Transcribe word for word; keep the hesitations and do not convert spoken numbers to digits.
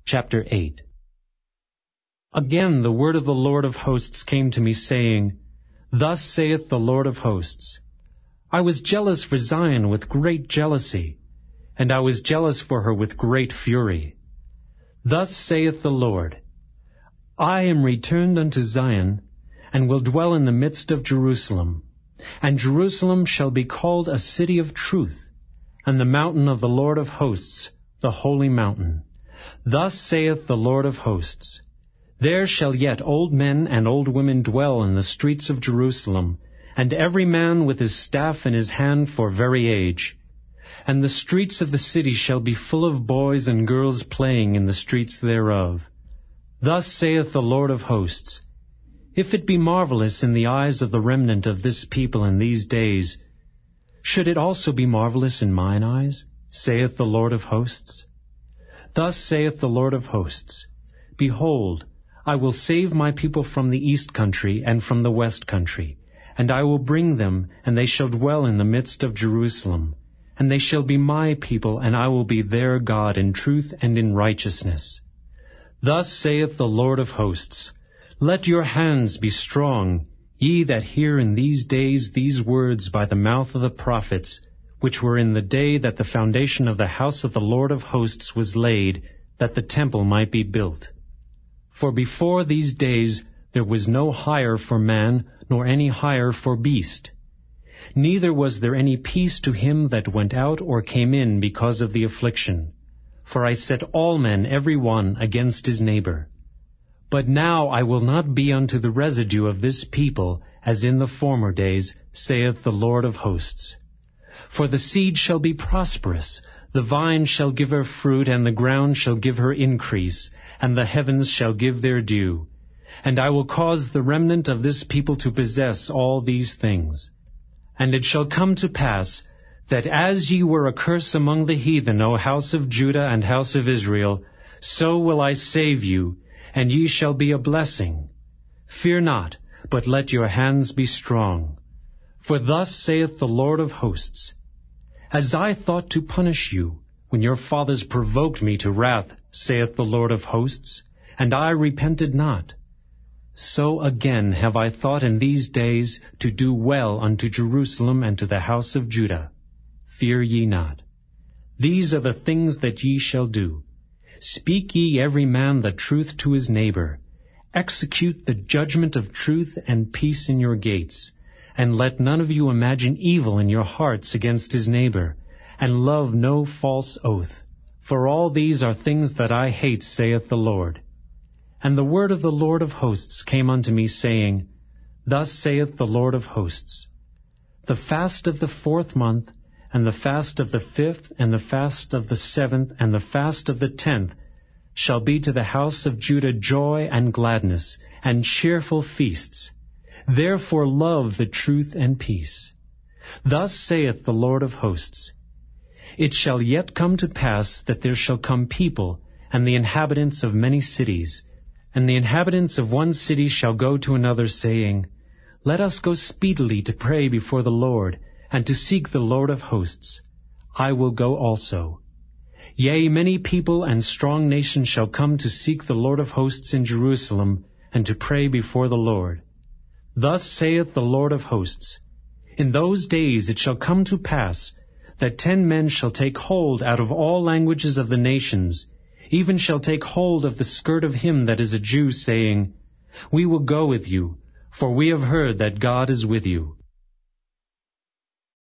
Chapter eight. Again the word of the Lord of hosts came to me, saying, Thus saith the Lord of hosts, I was jealous for Zion with great jealousy, and I was jealous for her with great fury. Thus saith the Lord, I am returned unto Zion, and will dwell in the midst of Jerusalem. And Jerusalem shall be called a city of truth, and the mountain of the Lord of hosts, the holy mountain. Thus saith the Lord of hosts, There shall yet old men and old women dwell in the streets of Jerusalem, and every man with his staff in his hand for very age. And the streets of the city shall be full of boys and girls playing in the streets thereof. Thus saith the Lord of hosts, If it be marvelous in the eyes of the remnant of this people in these days, should it also be marvelous in mine eyes, saith the Lord of hosts? Thus saith the Lord of hosts, Behold, I will save my people from the east country and from the west country, and I will bring them, and they shall dwell in the midst of Jerusalem. And they shall be my people, and I will be their God in truth and in righteousness. Thus saith the Lord of hosts, Let your hands be strong, ye that hear in these days these words by the mouth of the prophets, which were in the day that the foundation of the house of the Lord of hosts was laid, that the temple might be built. For before these days there was no hire for man, nor any hire for beast. Neither was there any peace to him that went out or came in because of the affliction. For I set all men every one against his neighbor. But now I will not be unto the residue of this people, as in the former days, saith the Lord of hosts. For the seed shall be prosperous, the vine shall give her fruit, and the ground shall give her increase, and the heavens shall give their dew. And I will cause the remnant of this people to possess all these things. And it shall come to pass, that as ye were a curse among the heathen, O house of Judah and house of Israel, so will I save you, and ye shall be a blessing. Fear not, but let your hands be strong. For thus saith the Lord of hosts, As I thought to punish you, when your fathers provoked me to wrath, saith the Lord of hosts, and I repented not, so again have I thought in these days to do well unto Jerusalem and to the house of Judah. Fear ye not. These are the things that ye shall do. Speak ye every man the truth to his neighbor. Execute the judgment of truth and peace in your gates. And let none of you imagine evil in your hearts against his neighbor. And love no false oath. For all these are things that I hate, saith the Lord. And the word of the Lord of hosts came unto me, saying, Thus saith the Lord of hosts, The fast of the fourth month, and the fast of the fifth, and the fast of the seventh, and the fast of the tenth, shall be to the house of Judah joy and gladness, and cheerful feasts. Therefore love the truth and peace. Thus saith the Lord of hosts, It shall yet come to pass that there shall come people, and the inhabitants of many cities, and the inhabitants of one city shall go to another, saying, Let us go speedily to pray before the Lord, and to seek the Lord of hosts. I will go also. Yea, many people and strong nations shall come to seek the Lord of hosts in Jerusalem, and to pray before the Lord. Thus saith the Lord of hosts, In those days it shall come to pass, that ten men shall take hold out of all languages of the nations, even shall take hold of the skirt of him that is a Jew, saying, We will go with you, for we have heard that God is with you.